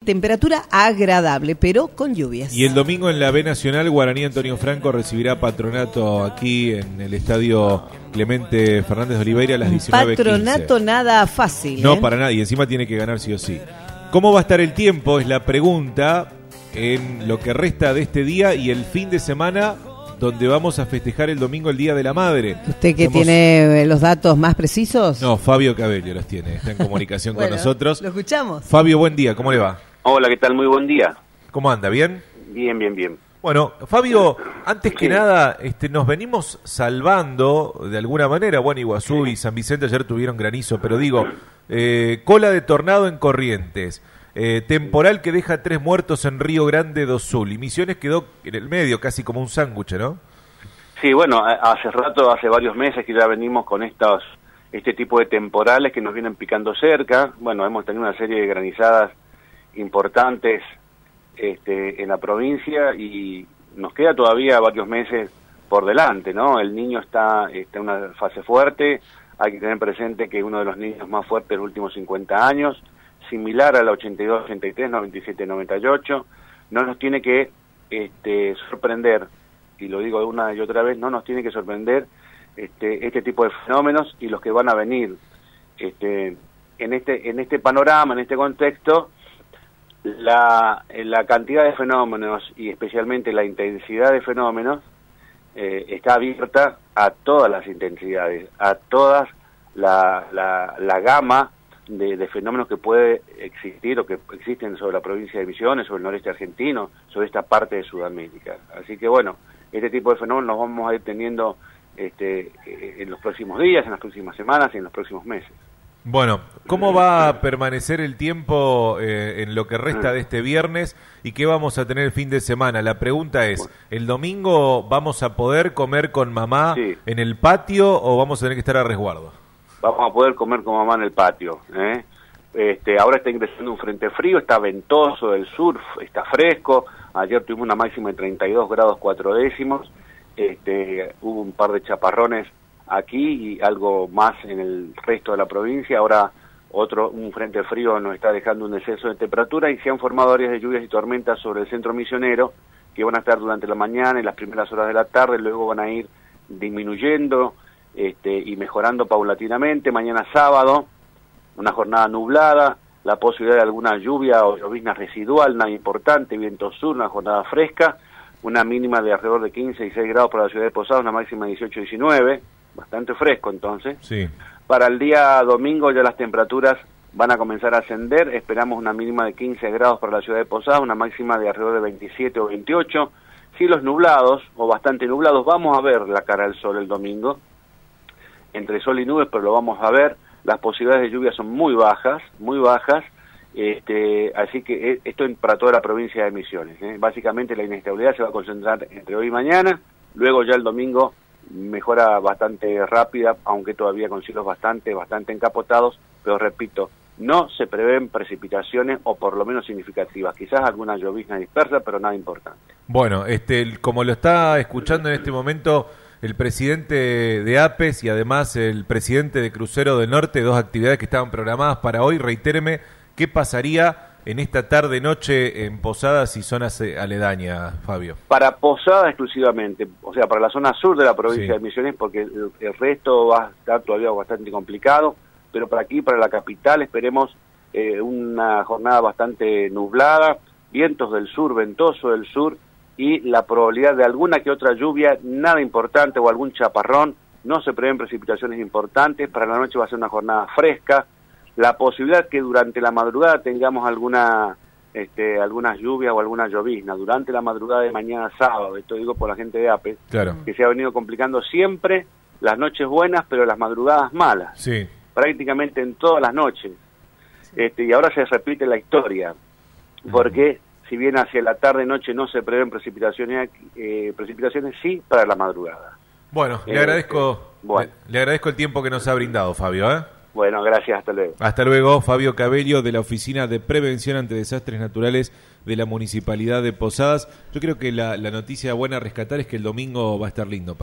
temperatura agradable, pero con lluvias. Y el domingo en la B Nacional, Guaraní Antonio Franco recibirá Patronato aquí en el estadio Clemente Fernández de Oliveira a las 19:15. Patronato nada fácil. No, para nada, y encima tiene que ganar sí o sí. ¿Cómo va a estar el tiempo? Es la pregunta en lo que resta de este día y el fin de semana, donde vamos a festejar el domingo el Día de la Madre. ¿Usted que tiene los datos más precisos? No, Fabio Cabello los tiene, está en comunicación bueno, con nosotros. Lo escuchamos. Fabio, buen día, ¿cómo le va? Hola, ¿qué tal? Muy buen día. ¿Cómo anda? ¿Bien? Bien. Bueno, Fabio, antes que nada, nos venimos salvando de alguna manera. Bueno, Iguazú y San Vicente ayer tuvieron granizo, pero digo, cola de tornado en Corrientes. Temporal que deja 3 muertos en Río Grande do Sul, y Misiones quedó en el medio, casi como un sándwich, ¿no? Sí, bueno, hace varios meses que ya venimos con este tipo de temporales que nos vienen picando cerca. Bueno, hemos tenido una serie de granizadas importantes en la provincia y nos queda todavía varios meses por delante, ¿no? El niño está en una fase fuerte, hay que tener presente que uno de los niños más fuertes de los últimos 50 años, similar a la 82, 83, 97, 98, no nos tiene que sorprender, y lo digo una y otra vez, no nos tiene que sorprender este tipo de fenómenos y los que van a venir. En este panorama, en este contexto, la cantidad de fenómenos y especialmente la intensidad de fenómenos está abierta a todas las intensidades, a todas la gama de fenómenos que puede existir o que existen sobre la provincia de Misiones, sobre el noreste argentino, sobre esta parte de Sudamérica. Así que bueno, este tipo de fenómenos los vamos a ir teniendo en los próximos días, en las próximas semanas y en los próximos meses. Bueno, ¿cómo va a permanecer el tiempo en lo que resta de este viernes y qué vamos a tener el fin de semana? La pregunta es, ¿el domingo vamos a poder comer con mamá en el patio o vamos a tener que estar a resguardo? Vamos a poder comer con mamá en el patio. Ahora está ingresando un frente frío, está ventoso del sur, está fresco. Ayer tuvimos una máxima de 32 grados 4 décimos. Hubo un par de chaparrones aquí y algo más en el resto de la provincia. Ahora un frente frío nos está dejando un exceso de temperatura y se han formado áreas de lluvias y tormentas sobre el centro misionero que van a estar durante la mañana y las primeras horas de la tarde, luego van a ir disminuyendo y mejorando paulatinamente. Mañana sábado, una jornada nublada, la posibilidad de alguna lluvia o llovizna residual, nada importante, viento sur, una jornada fresca, una mínima de alrededor de 15 y 6 grados para la ciudad de Posadas, una máxima de 18 y 19, bastante fresco entonces. Sí. Para el día domingo ya las temperaturas van a comenzar a ascender, esperamos una mínima de 15 grados para la ciudad de Posadas, una máxima de alrededor de 27 o 28, cielos nublados o bastante nublados, vamos a ver la cara del sol el domingo, entre sol y nubes, pero lo vamos a ver. Las posibilidades de lluvia son muy bajas, así que esto para toda la provincia de Misiones. Básicamente la inestabilidad se va a concentrar entre hoy y mañana, luego ya el domingo mejora bastante rápida, aunque todavía con cielos bastante encapotados, pero repito, no se prevén precipitaciones o por lo menos significativas, quizás alguna llovizna dispersa, pero nada importante. Bueno, como lo está escuchando en este momento el presidente de APES y además el presidente de Crucero del Norte, 2 actividades que estaban programadas para hoy. Reitéreme, ¿qué pasaría en esta tarde-noche en Posadas y zonas aledañas, Fabio? Para Posadas exclusivamente, o sea, para la zona sur de la provincia de Misiones, porque el resto va a estar todavía bastante complicado, pero para aquí, para la capital, esperemos una jornada bastante nublada, vientos del sur, ventoso del sur, y la probabilidad de alguna que otra lluvia, nada importante, o algún chaparrón. No se prevén precipitaciones importantes. Para la noche va a ser una jornada fresca. La posibilidad que durante la madrugada tengamos algunas lluvias o alguna llovizna durante la madrugada de mañana sábado. Esto digo por la gente de APES, claro, que se ha venido complicando siempre las noches buenas, pero las madrugadas malas. Sí. Prácticamente en todas las noches. Y ahora se repite la historia, porque si bien hacia la tarde-noche no se prevén precipitaciones sí para la madrugada. Bueno, le agradezco el tiempo que nos ha brindado, Fabio. Bueno, gracias, hasta luego. Hasta luego, Fabio Cabello, de la Oficina de Prevención ante Desastres Naturales de la Municipalidad de Posadas. Yo creo que la noticia buena a rescatar es que el domingo va a estar lindo.